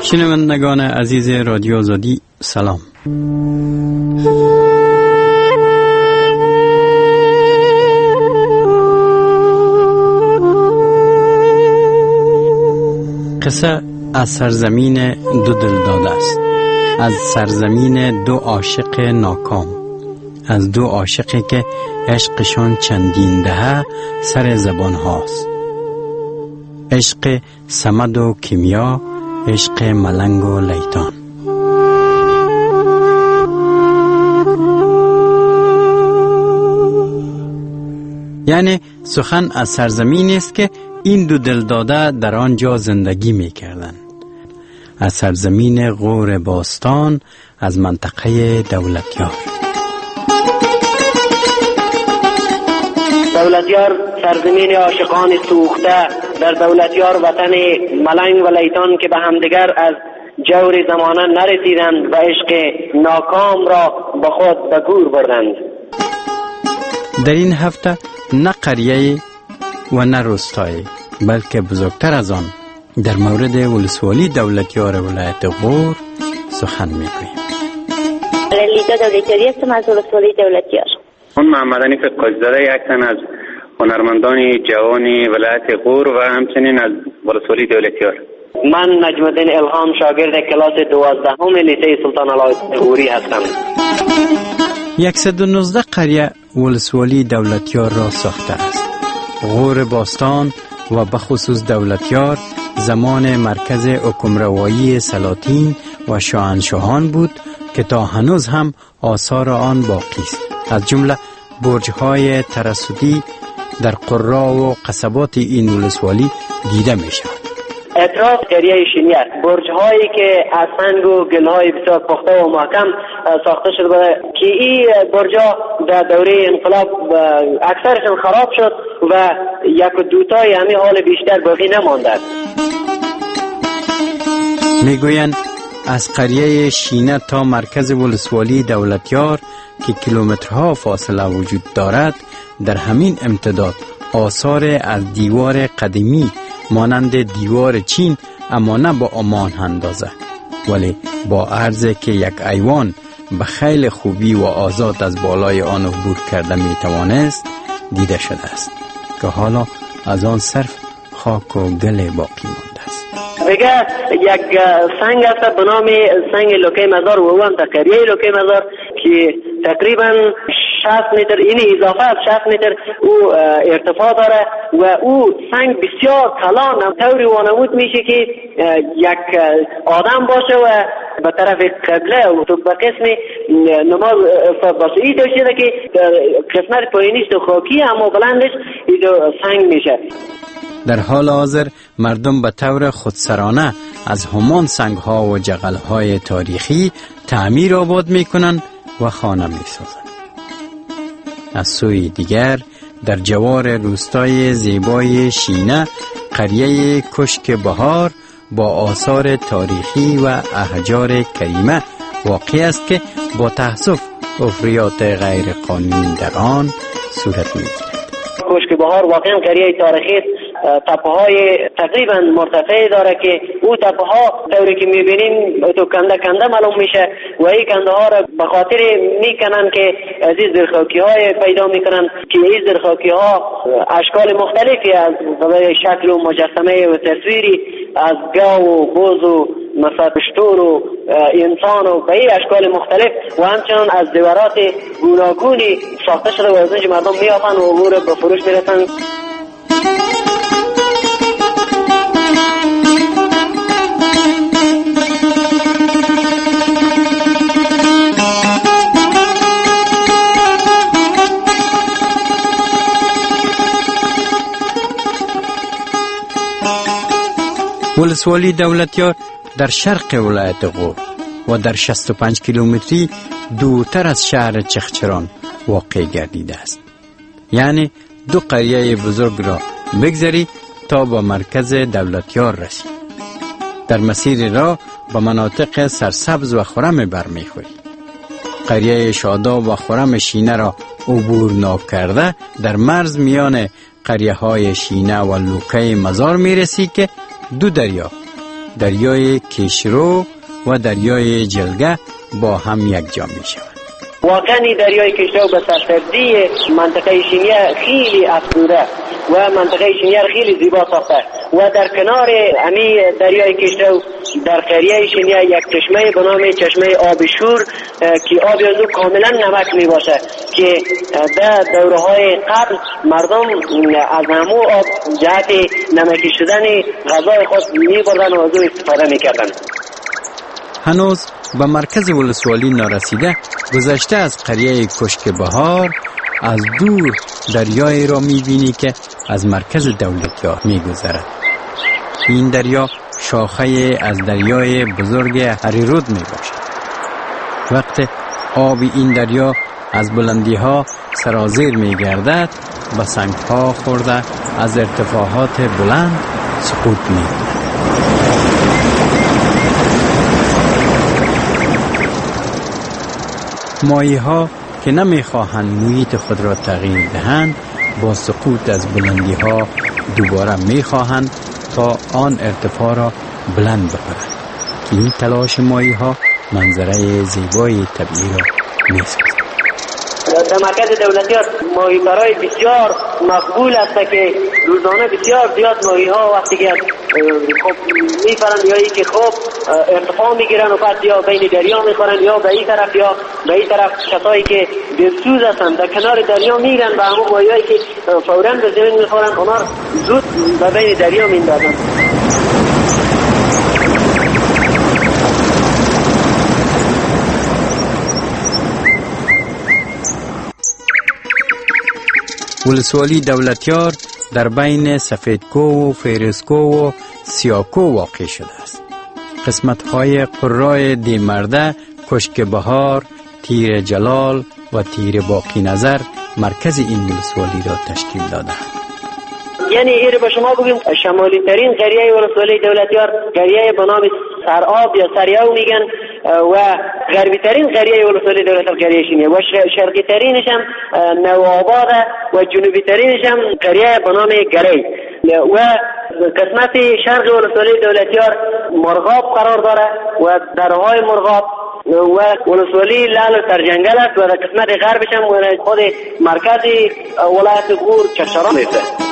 شنوندگان عزیز رادیو آزادی سلام. قصه از سرزمین دو دلداده است، از سرزمین دو عاشق ناکام، از دو عاشقی که عشقشان چندین دهه سر زبان هاست. عشق صمد و کیمیا، عشق ملنگ و لیتان. یعنی سخن از سرزمینی است که این دو دلداده در آنجا زندگی می کردند. از سرزمین غور باستان، از منطقه دولتیار. دولتیار سرزمین عاشقان سوخته، در دولتیار وطن ملنگ و لیتان که به همدیگر از جور زمانه نرسیدند و عشق ناکام را به خود به گور بردند. در این هفته نه قریه و نه روستایی، بلکه بزرگتر از آن در مورد ولسوالی دولتیار ولایت غور سخن می‌گوییم. لیدا دولتیاری هستم از ولسوالی دولتیار. من محمد حنیف قاضی‌زاده، یک تن از هنرمندان جوان ولایت غور و همچنین از ولسوالی دولتیار. من نجم الدین الهام، شاگرد کلاس 12 لیسه سلطان العاده غوری هستم. 119 قریه ولسوالی دولتیار را ساخته است. غور باستان و بخصوص دولتیار زمان مرکز حکمروایی سلاطین و شاهنشاهان بود که تا هنوز هم آثار آن باقی است. از جمله برج‌های ترصدی در قرا و قصبات این ولسوالی دیده می شود. اطراف قریه شینی است. برج‌هایی که از سنگ و گل‌های بسیار پخته و محکم ساخته شده بود که این برج‌ها در دوره انقلاب اکثرشون خراب شد و یک و دوتای همین حال بیشتر باقی نمانده. میگویند از قریه شینه تا مرکز ولسوالی دولتیار که کیلومترها فاصله وجود دارد، در همین امتداد آثار از دیوار قدیمی مانند دیوار چین اما نه با امان اندازه، ولی با عرضی که یک ایوان به خیلی خوبی و آزاد از بالای آن عبور کرده می توانست دیده شده است که حالا از آن صرف خاک و گل باقی مانده است. دیگه یک سنگ است به نام سنگ لوکه مزار و اون تقریه لوکه مزار که تقریبا 60 متر، این اضافه از 60 متر او ارتفاع داره و او سنگ بسیار کلان طوری وانمود میشه که یک آدم باشه و به طرف قبله و تو به قسم نماز باشه. این دوشیده که قسمت پایینیش تو خاکی اما بلندش این سنگ میشه. در حال حاضر مردم به طور خودسرانه از همان سنگ‌ها و جغل‌های تاریخی تعمیر آباد می‌کنند و خانه می‌سازند. از سوی دیگر در جوار روستای زیبای شینه قریه کشک بهار با آثار تاریخی و احجار کریمه واقع است که با تأسف افریات غیر قانونی در آن صورت می‌گیرد. کشک بهار واقعا قریه تاریخی است. تپه‌های تقریبا مرتفع داره که او تپه‌ها طوری که می‌بینیم تو کنده معلوم میشه و این کنده ها را به خاطر میکنن که از این زرخاکی‌های پیدا میکنن که این زرخاکی‌ها اشکال مختلفی از شکل و مجسمه و تصویری از گاو و بز و مثلا شتور و انسان و به این اشکال مختلف و همچنان از زیورات گوناگونی ساخته شده و از اینجا مردم میافن و او را به فروش میرسن. ولسوالی دولتیار در شرق ولایت غور و در 65 کیلومتری دورتر از شهر چخچران واقع گردیده است. یعنی دو قریه بزرگ را بگذری تا به مرکز دولتیار رسی. در مسیر راه به مناطق سرسبز و خرم برمیخوری. قریه شاداب و خرم شینه را عبور ناکرده در مرز میان قریه های شینه و لوکه مزار میرسی که دو دریا دریای کشرو و دریای جلگه با هم یک جا می شوند. واقعا دریای کشرو به سرسبزی منطقه شینیه خیلی افزوده و منطقه شینیه خیلی زیبا ساخته و در کنار امی دریای کشرو در قریه شینیه یک چشمه به نام چشمه آب شور که آب از او کاملا نمک می باشه که در دوره های قبل مردم از همو آب جهت نمکی شدن غذای خود می بردن و از او استفاده می کردن. هنوز به مرکز ولسوالی نرسیده، گذشته از قریه کشک بهار از دور دریایی را می‌بینی که از مرکز دولتیار می‌گذرد. این دریا شاخه از دریای بزرگ هریرود میباشد. وقت آب این دریا از بلندی‌ها سرازیر می‌گردد، به سنگ‌ها خورده از ارتفاعات بلند سقوط می‌کند. ماهی‌ها که نمی‌خواهند محیط خود را تغییر دهند، با سقوط از بلندی‌ها دوباره می‌خواهند تا آن ارتفاع را بلند ببرند که این تلاش ماهی‌ها منظره زیبای طبیعی را می‌سازد. در مرکز دولتیار ماهی‌برای بسیار مقبول است که روزانه بسیار زیاد ماهی‌ها وقتی که خب می‌پرند یا که خب ارتفاع می‌گیرن و بعد یا بین دریا می‌خورن یا به این طرف یا به این طرف. کسایی که دلسوز هستند در کنار دریا میرن و همون ماهی‌هایی که فوراً به زمین می‌خورن اونا زود به بین دریا می‌اندازن. ولسوالی دولتیار در بین سفیدکو و فیروزکو و سیاکو واقع شده است. قسمت‌های قرای دیمرده، کشک بهار، تیر جلال و تیر باقی نظر مرکز این ولسوالی را تشکیل دادند. یعنی این با شما بگیم شمالی ترین قریه ولسوالی دولتیار قریه به نام سرآب یا سریاو میگن و غربی ترین قریه ولسوالی دولتیار قریه شینیه و شرقی ترینش هم نوآباد و جنوبی ترینش هم قریه به نام گری و قسمت شرق ولسوالی دولتیار مرغاب قرار داره و درهای مرغاب و ولسوالی لال سرجنگل است و در قسمت غربش هم خود مرکز ولایت غور چشتران است.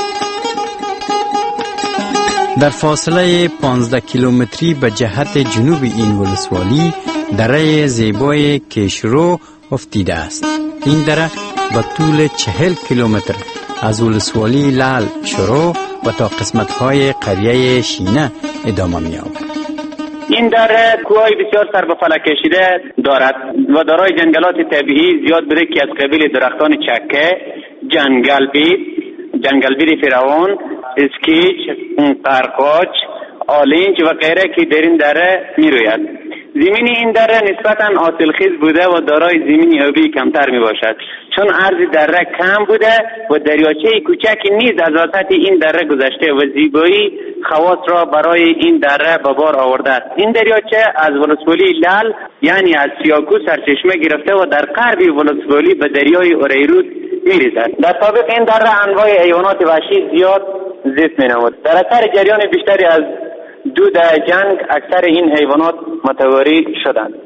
در فاصله 15 کیلومتری به جهت جنوب این ولسوالی دره زیبای کشرو افتیده است. این دره با طول 40 کیلومتر از ولسوالی لال شروع و تا قسمت‌های قریه شینه ادامه می‌یابد. این دره کوههای بسیار سر به فلک کشیده دارد و دارای جنگلات طبیعی زیاد بوده که از قبیل درختان چکه، جنگلبیر فرعون، اسکیچ، قرقاچ، آلینج و غیره که در این دره می روید. زمین این دره نسبتاً حاصلخیز بوده و دارای زمین آبی کمتر می باشد چون عرض دره کم بوده و دریاچه کوچکی نیز از وسط این دره گذشته و زیبایی خواص را برای این دره به بار آورده است. این دریاچه از ولسوالی لال یعنی از سیاکو سرچشمه گرفته و در غرب ولسوالی به دریای اوریرود می‌ریزد. در سابق این دره انواع حیوانات وحشی زیاد زیست می‌نمود. در اثر جریان بیشتری از دود جنگ اکثر این حیوانات متواری شدند.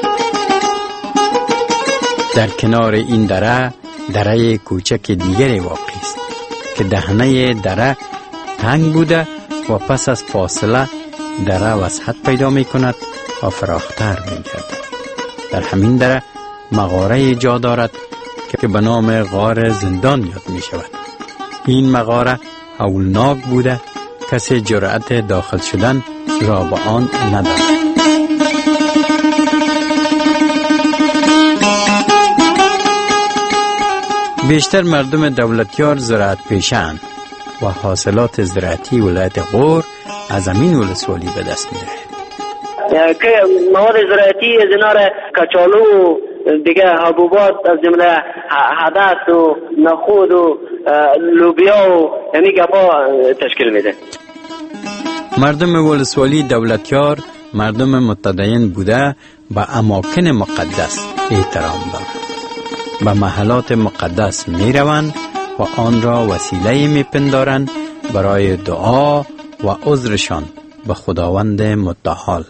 در کنار این دره کوچک دیگری واقع است که دهنه دره تنگ بوده و پس از فاصله دره وسعت پیدا می کند و فراختر می گردد. در همین دره مغاره جا دارد که به نام غار زندان یاد می شود. این مغاره هولناک بوده، کسی جرأت داخل شدن را به آن ندارد. بیشتر مردم دولتیار زراعت پیشه‌اند و حاصلات زراعتی ولایت غور از زمین ولسوالی به دست می‌دهد. که مواد زراعتی از اینا را کچالو و دیگه حبوبات از جمله حدث و نخود و لوبیا و یعنی گپا تشکیل میده. مردم ولسوالی دولتیار مردم متدین بوده به اماکن مقدس احترام دارند. به محلات مقدس می روند و آن را وسیله می پندارند برای دعا و عذرشان به خداوند متعال.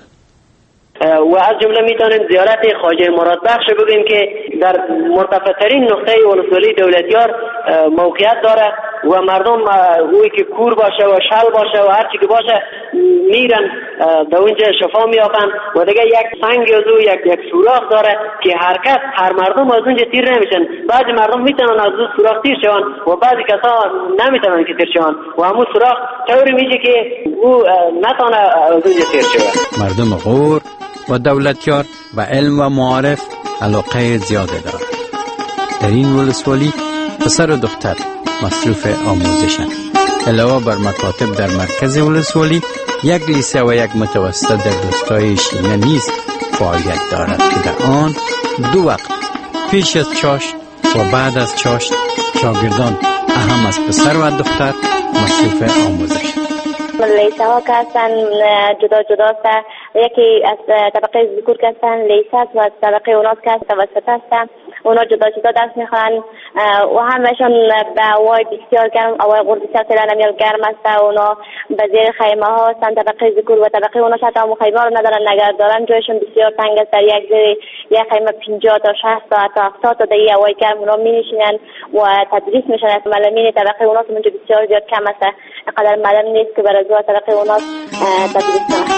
و از جمله میتونیم زیارت خواجه مراد بخش بگیم که در مرتفع ترین نقطه ولسوالی دولتیار موقعیت داره و مردم اوی که کور باشه و شل باشه و هر چی که باشه میرن در اونجا شفا میافن و دیگه یک سنگ از او یک سوراخ داره که هر مردم از اونجا تیر نمیشن. بعضی مردم میتونن از اون سوراخ تیر شون و بعضی کسا نمیتونن که تیر شون و همون سوراخ طوری میشه که او نتونه از اونجا تیر شون. مردم غور و دولتیار و علم و معارف علاقه زیاده دارد. در این ولسوالی پسر و دختر مصروف آموزشند. علاوه بر مکاتب در مرکز ولسوالی، یک لیسه و یک متوسطه در روستای شینه نیز فعالیت دارد که در آن 2 وقت پیش از چاشت و بعد از چاشت شاگردان اهم از پسر و دختر مصروف آموزشند. لیسه ها که هستن جدا جدا است. یکی از طبقه ذکور که هستن لیسه است و از طبقه اوناس که هست توسط هستن. اونا جدا جدا درس میخوان و همشون به هوای بسیار گرم، هوای غور بسیار تلنمیال گرم است. اونا به زیر خیمه ها هستن. طبقه ذکور و طبقه اوناس حتی هم خیمه رو ندارن، نگه دارن. جایشون بسیار تنگ است. در یک خیمه 50 تا 60 تا تا 70 تا در هوای گرم اونا می نشینن و تدریس میشن. از معلمین طبقه اوناس اونجا بسیار زیاد کم است. اینقدر معلم نیست که برای طبقه اوناس تدریس کنه.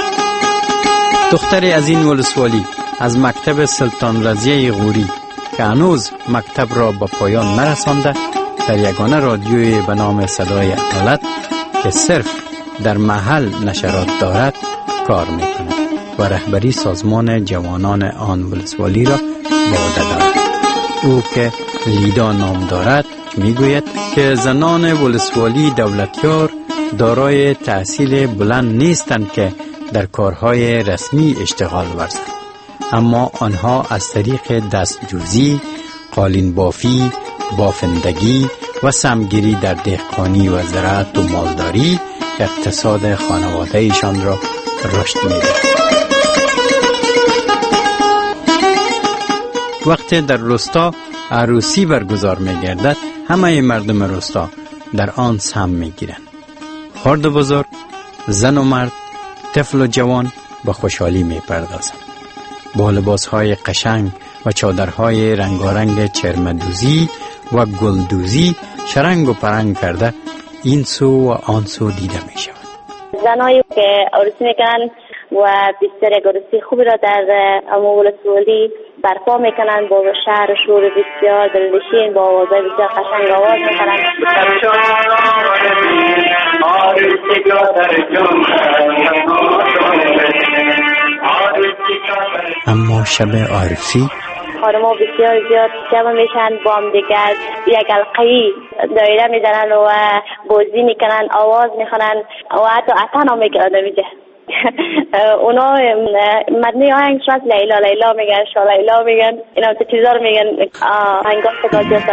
دختری از این ولسوالی از مکتب سلطان رضیه غوری که هنوز مکتب را به پایان نرسانده در یگانه رادیوی به نام صدای عدالت که صرف در محل نشرات دارد کار میکند و رهبری سازمان جوانان آن ولسوالی را به عهده دارد. او که لیدا نام دارد میگوید که زنان ولسوالی دولتیار دارای تحصیل بلند نیستند که در کارهای رسمی اشتغال ورزند، اما آنها از طریق دستجوزی، قالین بافی، بافندگی و سمگیری در دهقانی و زراعت و مالداری اقتصاد خانواده ایشان را رشد می‌دهد. وقتی در روستا عروسی برگزار می‌گردد، همه مردم روستا در آن سهم می‌گیرند. خرد و بزرگ، زن و مرد، طفل و جوان به خوشحالی می‌پردازند. با لباس‌های قشنگ و چادرهای رنگارنگ چرمدوزی و گلدوزی شرنگ و پرنگ کرده این سو و آن سو دیده می‌شود. زنایی که عروسی میکنن و بیشتر عروسی خوبی را در ولسوالی برپا میکنن با شهر شور بسیار دلنشین با آوازهای بسیار قشنگ آواز میکنن. اما شب عروسی خانم‌ها بسیار زیاد جمع میشن با هم دیگر یک حلقه‌ای دایره میزنن و بازی میکنن، آواز میخونن و حتی عطن هم میکنن میجه. اونا مدنی آهنگ شاید لیلا لیلا میگن، شا لیلا میگن، اینا تو چیزا رو میگن آهنگا خداجی هستن.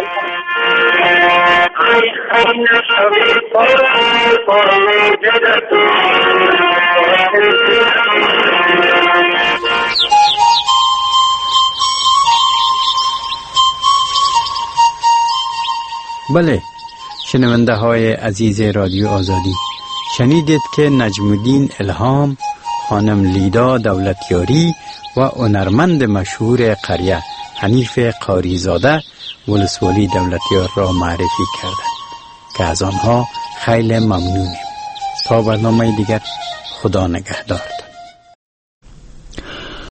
بله، شنونده های عزیز رادیو آزادی، شنیدید که نجم الدین الهام، خانم لیدا دولتیاری و هنرمند مشهور قریه حنیف قاریزاده ولسوالی دولتیار را معرفی کردند که از آنها خیلی ممنونیم. تا برنامه دیگر، خدا نگهدار.